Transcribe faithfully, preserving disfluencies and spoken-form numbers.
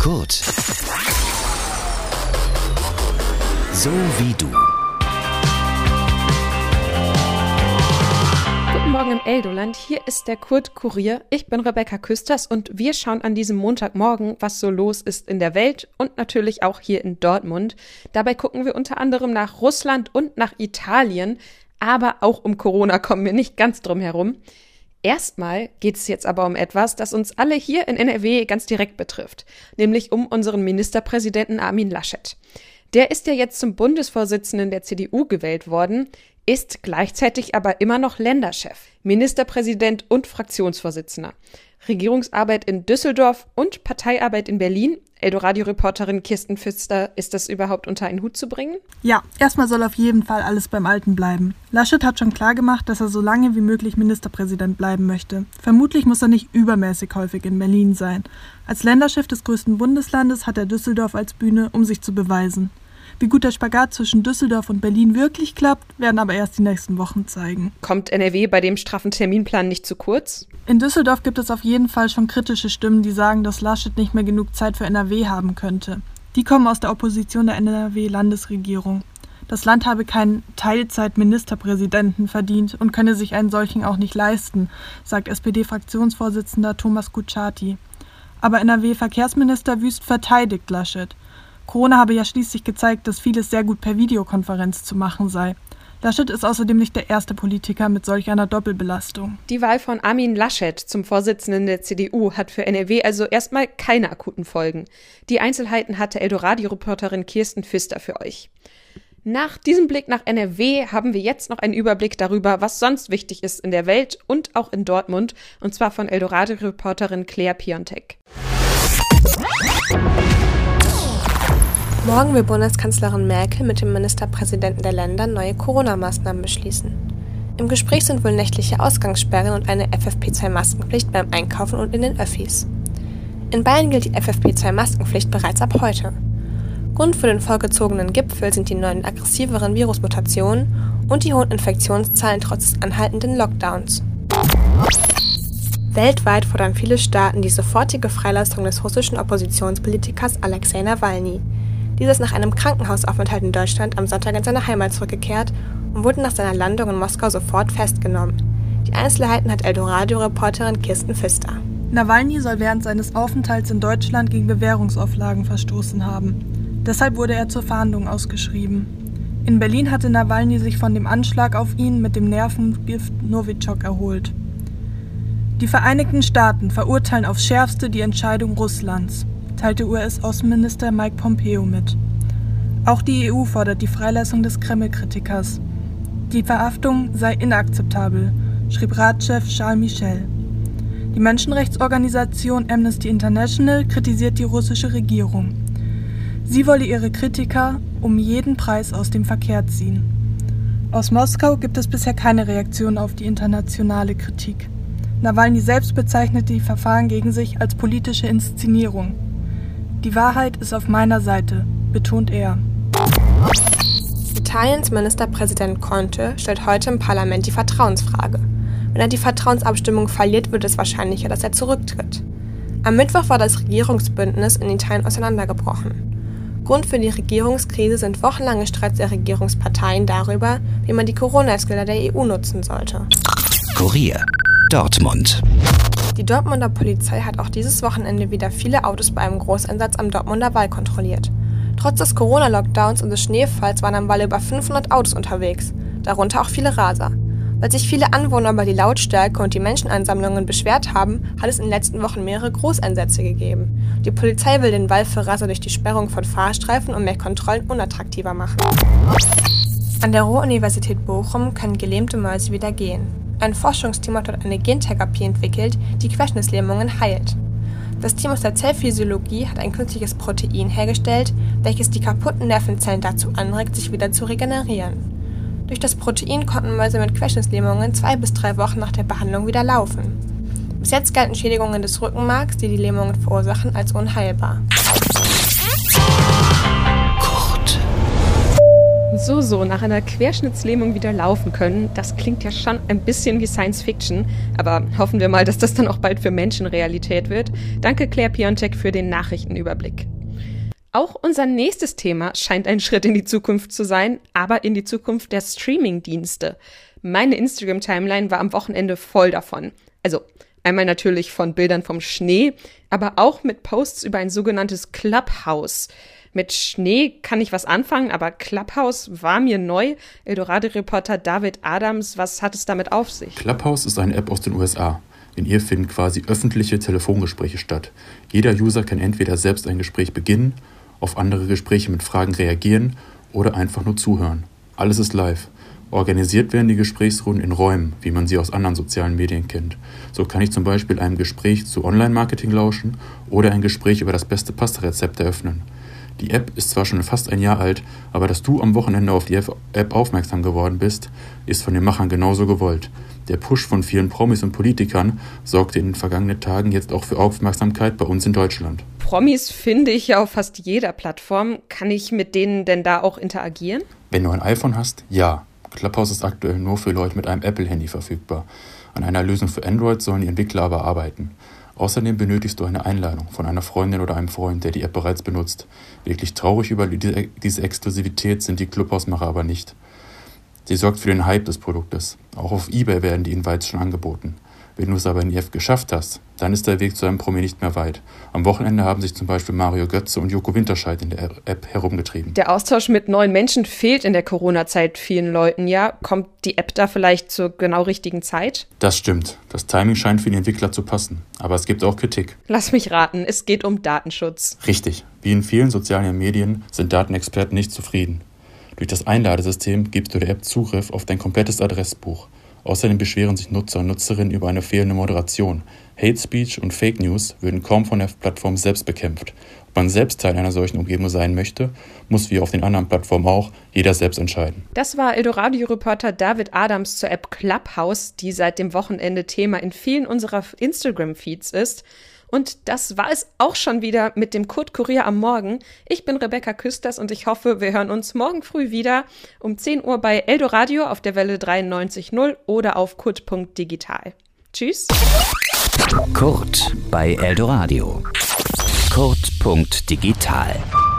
Kurt. So wie du. Guten Morgen im Eldoland, hier ist der Kurt-Kurier. Ich bin Rebecca Küsters und wir schauen an diesem Montagmorgen, was so los ist in der Welt und natürlich auch hier in Dortmund. Dabei gucken wir unter anderem nach Russland und nach Italien, aber auch um Corona kommen wir nicht ganz drum herum. Erstmal geht es jetzt aber um etwas, das uns alle hier in N R W ganz direkt betrifft, nämlich um unseren Ministerpräsidenten Armin Laschet. Der ist ja jetzt zum Bundesvorsitzenden der C D U gewählt worden, ist gleichzeitig aber immer noch Länderchef, Ministerpräsident und Fraktionsvorsitzender. Regierungsarbeit in Düsseldorf und Parteiarbeit in Berlin. Eldoradio-Reporterin Kirsten Pfister, ist das überhaupt unter einen Hut zu bringen? Ja, erstmal soll auf jeden Fall alles beim Alten bleiben. Laschet hat schon klargemacht, dass er so lange wie möglich Ministerpräsident bleiben möchte. Vermutlich muss er nicht übermäßig häufig in Berlin sein. Als Länderchef des größten Bundeslandes hat er Düsseldorf als Bühne, um sich zu beweisen. Wie gut der Spagat zwischen Düsseldorf und Berlin wirklich klappt, werden aber erst die nächsten Wochen zeigen. Kommt N R W bei dem straffen Terminplan nicht zu kurz? In Düsseldorf gibt es auf jeden Fall schon kritische Stimmen, die sagen, dass Laschet nicht mehr genug Zeit für N R W haben könnte. Die kommen aus der Opposition der N R W-Landesregierung. Das Land habe keinen Teilzeit-Ministerpräsidenten verdient und könne sich einen solchen auch nicht leisten, sagt S P D-Fraktionsvorsitzender Thomas Kutschaty. Aber N R W-Verkehrsminister Wüst verteidigt Laschet. Corona habe ja schließlich gezeigt, dass vieles sehr gut per Videokonferenz zu machen sei. Laschet ist außerdem nicht der erste Politiker mit solch einer Doppelbelastung. Die Wahl von Armin Laschet zum Vorsitzenden der C D U hat für N R W also erstmal keine akuten Folgen. Die Einzelheiten hatte Eldoradio-Reporterin Kirsten Pfister für euch. Nach diesem Blick nach N R W haben wir jetzt noch einen Überblick darüber, was sonst wichtig ist in der Welt und auch in Dortmund, und zwar von Eldoradio-Reporterin Claire Piontek. Morgen will Bundeskanzlerin Merkel mit dem Ministerpräsidenten der Länder neue Corona-Maßnahmen beschließen. Im Gespräch sind wohl nächtliche Ausgangssperren und eine F F P zwei Maskenpflicht beim Einkaufen und in den Öffis. In Bayern gilt die F F P zwei Maskenpflicht bereits ab heute. Grund für den vorgezogenen Gipfel sind die neuen aggressiveren Virusmutationen und die hohen Infektionszahlen trotz des anhaltenden Lockdowns. Weltweit fordern viele Staaten die sofortige Freilassung des russischen Oppositionspolitikers Alexei Nawalny. Dieser ist nach einem Krankenhausaufenthalt in Deutschland am Sonntag in seine Heimat zurückgekehrt und wurde nach seiner Landung in Moskau sofort festgenommen. Die Einzelheiten hat Eldoradio-Reporterin Kirsten Pfister. Nawalny soll während seines Aufenthalts in Deutschland gegen Bewährungsauflagen verstoßen haben. Deshalb wurde er zur Fahndung ausgeschrieben. In Berlin hatte Nawalny sich von dem Anschlag auf ihn mit dem Nervengift Novichok erholt. Die Vereinigten Staaten verurteilen aufs Schärfste die Entscheidung Russlands, teilte U S-Außenminister Mike Pompeo mit. Auch die E U fordert die Freilassung des Kreml-Kritikers. Die Verhaftung sei inakzeptabel, schrieb Ratschef Charles Michel. Die Menschenrechtsorganisation Amnesty International kritisiert die russische Regierung. Sie wolle ihre Kritiker um jeden Preis aus dem Verkehr ziehen. Aus Moskau gibt es bisher keine Reaktion auf die internationale Kritik. Nawalny selbst bezeichnet die Verfahren gegen sich als politische Inszenierung. Die Wahrheit ist auf meiner Seite, betont er. Italiens Ministerpräsident Conte stellt heute im Parlament die Vertrauensfrage. Wenn er die Vertrauensabstimmung verliert, wird es wahrscheinlicher, dass er zurücktritt. Am Mittwoch war das Regierungsbündnis in Italien auseinandergebrochen. Grund für die Regierungskrise sind wochenlange Streits der Regierungsparteien darüber, wie man die Corona-Gelder der E U nutzen sollte. Kurier Dortmund. Die Dortmunder Polizei hat auch dieses Wochenende wieder viele Autos bei einem Großeinsatz am Dortmunder Wall kontrolliert. Trotz des Corona-Lockdowns und des Schneefalls waren am Wall über fünfhundert Autos unterwegs, darunter auch viele Raser. Weil sich viele Anwohner über die Lautstärke und die Menschenansammlungen beschwert haben, hat es in den letzten Wochen mehrere Großeinsätze gegeben. Die Polizei will den Wall für Raser durch die Sperrung von Fahrstreifen und mehr Kontrollen unattraktiver machen. An der Ruhr-Universität Bochum können gelähmte Mäuse wieder gehen. Ein Forschungsteam hat dort eine Gentherapie entwickelt, die Querschnittslähmungen heilt. Das Team aus der Zellphysiologie hat ein künstliches Protein hergestellt, welches die kaputten Nervenzellen dazu anregt, sich wieder zu regenerieren. Durch das Protein konnten Mäuse mit Querschnittslähmungen zwei bis drei Wochen nach der Behandlung wieder laufen. Bis jetzt galten Schädigungen des Rückenmarks, die die Lähmungen verursachen, als unheilbar. Kurt. So, so, nach einer Querschnittslähmung wieder laufen können, das klingt ja schon ein bisschen wie Science Fiction, aber hoffen wir mal, dass das dann auch bald für Menschen Realität wird. Danke Claire Piontek für den Nachrichtenüberblick. Auch unser nächstes Thema scheint ein Schritt in die Zukunft zu sein, aber in die Zukunft der Streaming-Dienste. Meine Instagram-Timeline war am Wochenende voll davon. Also einmal natürlich von Bildern vom Schnee, aber auch mit Posts über ein sogenanntes Clubhouse. Mit Schnee kann ich was anfangen, aber Clubhouse war mir neu. Eldorado-Reporter David Adams, was hat es damit auf sich? Clubhouse ist eine App aus den U S A. In ihr finden quasi öffentliche Telefongespräche statt. Jeder User kann entweder selbst ein Gespräch beginnen, auf andere Gespräche mit Fragen reagieren oder einfach nur zuhören. Alles ist live. Organisiert werden die Gesprächsrunden in Räumen, wie man sie aus anderen sozialen Medien kennt. So kann ich zum Beispiel einem Gespräch zu Online-Marketing lauschen oder ein Gespräch über das beste Pastarezept eröffnen. Die App ist zwar schon fast ein Jahr alt, aber dass du am Wochenende auf die App aufmerksam geworden bist, ist von den Machern genauso gewollt. Der Push von vielen Promis und Politikern sorgte in den vergangenen Tagen jetzt auch für Aufmerksamkeit bei uns in Deutschland. Promis finde ich ja auf fast jeder Plattform. Kann ich mit denen denn da auch interagieren? Wenn du ein iPhone hast, ja. Clubhouse ist aktuell nur für Leute mit einem Apple-Handy verfügbar. An einer Lösung für Android sollen die Entwickler aber arbeiten. Außerdem benötigst du eine Einladung von einer Freundin oder einem Freund, der die App bereits benutzt. Wirklich traurig über diese Exklusivität sind die Clubhouse-Macher aber nicht. Sie sorgt für den Hype des Produktes. Auch auf eBay werden die Invites schon angeboten. Wenn du es aber in die App geschafft hast, dann ist der Weg zu einem Promi nicht mehr weit. Am Wochenende haben sich zum Beispiel Mario Götze und Joko Winterscheid in der App herumgetrieben. Der Austausch mit neuen Menschen fehlt in der Corona-Zeit vielen Leuten, ja. Kommt die App da vielleicht zur genau richtigen Zeit? Das stimmt. Das Timing scheint für die Entwickler zu passen. Aber es gibt auch Kritik. Lass mich raten, es geht um Datenschutz. Richtig. Wie in vielen sozialen Medien sind Datenexperten nicht zufrieden. Durch das Einladesystem gibst du der App Zugriff auf dein komplettes Adressbuch. Außerdem beschweren sich Nutzer und Nutzerinnen über eine fehlende Moderation. Hate Speech und Fake News würden kaum von der Plattform selbst bekämpft. Ob man selbst Teil einer solchen Umgebung sein möchte, muss wie auf den anderen Plattformen auch jeder selbst entscheiden. Das war Eldorado-Reporter David Adams zur App Clubhouse, die seit dem Wochenende Thema in vielen unserer Instagram-Feeds ist. Und das war es auch schon wieder mit dem Kurt-Kurier am Morgen. Ich bin Rebecca Küsters und ich hoffe, wir hören uns morgen früh wieder um zehn Uhr bei Eldoradio auf der Welle dreiundneunzig Komma null oder auf kurt punkt digital. Tschüss. Kurt bei Eldoradio. kurt punkt digital